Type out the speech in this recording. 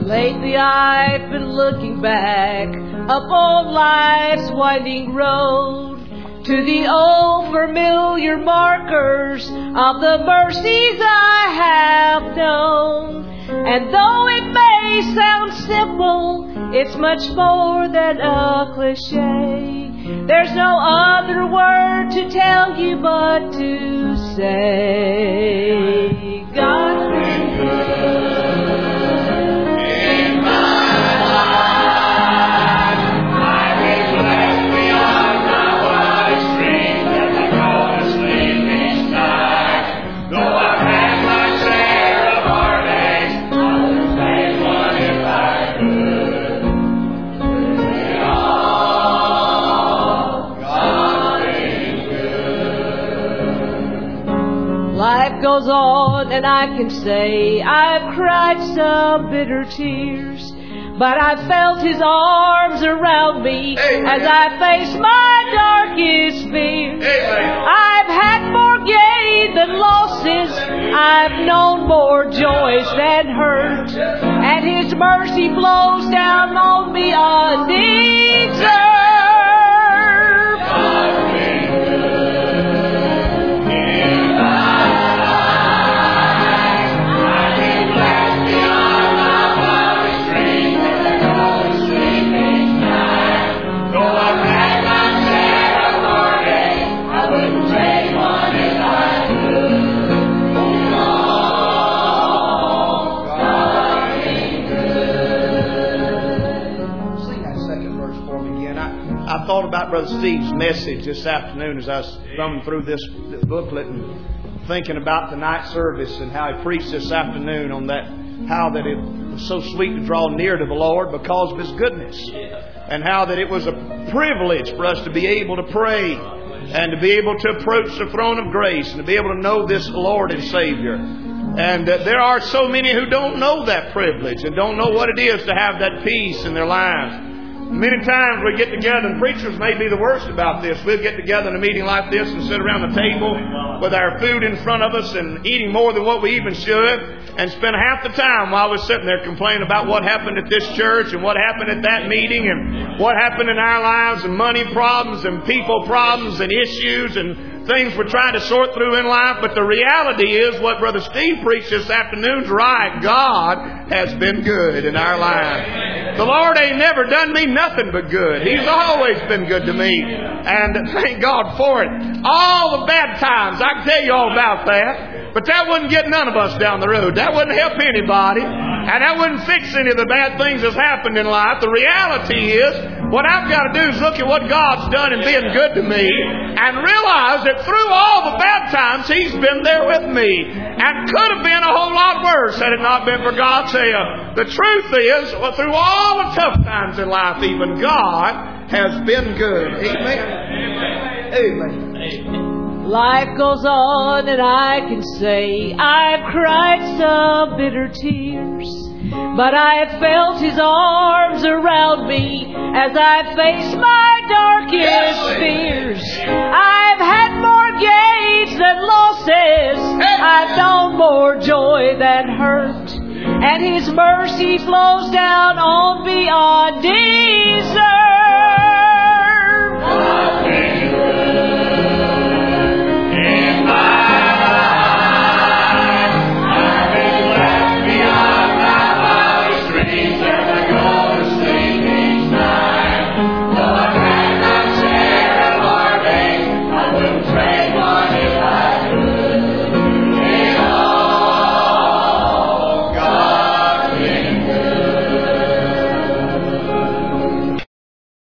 Lately I've been looking back up on life's winding road to the old familiar markers of the mercies I have known. And though it may sound simple, it's much more than a cliche. There's no other word to tell you but to say, God's been good in my life. I've been blessed beyond my wildest dreams as I go to sleep each night. Though I've had my share of heartaches, I would take one if I could. It all, God's been good. Life goes on, and I can say I've cried some bitter tears, but I've felt His arms around me as I face my darkest fears. I've had more gain than losses, I've known more joys than hurt, and His mercy flows down on me undeserved. God's been good in my life. I've been blessed beyond my wildest dreams as I go to sleep each night. Though I've had my share of heartache, I wouldn't trade one if I could. God's been good. Sing that second verse for me again. I thought about Brother Steve's message this afternoon as I was thumbing through this booklet and thinking about tonight's service and how he preached this afternoon on that, how that it was so sweet to draw near to the Lord because of His goodness, and how that it was a privilege for us to be able to pray and to be able to approach the throne of grace and to be able to know this Lord and Savior. And there are so many who don't know that privilege and don't know what it is to have that peace in their lives. Many times we get together, and preachers may be the worst about this. We'll get together in a meeting like this and sit around the table with our food in front of us and eating more than what we even should, and spend half the time while we're sitting there complaining about what happened at this church and what happened at that meeting and what happened in our lives and money problems and people problems and issues and things we're trying to sort through in life. But the reality is what Brother Steve preached this afternoon's right. God has been good in our lives. The Lord ain't never done me nothing but good. He's always been good to me. And thank God for it. All the bad times, I can tell you all about that. But that wouldn't get none of us down the road. That wouldn't help anybody. And that wouldn't fix any of the bad things that's happened in life. The reality is, what I've got to do is look at what God's done and being good to me and realize that through all the bad times, He's been there with me. And could have been a whole lot worse had it not been for God's help. The truth is, well, through all the tough times in life, even God has been good. Amen. Amen. Life goes on, and I can say I've cried some bitter tears, but I have felt His arms around me as I face my darkest fears. I've had more gains than losses, I've known more joy than hurt, and His mercy flows down on me undeserved.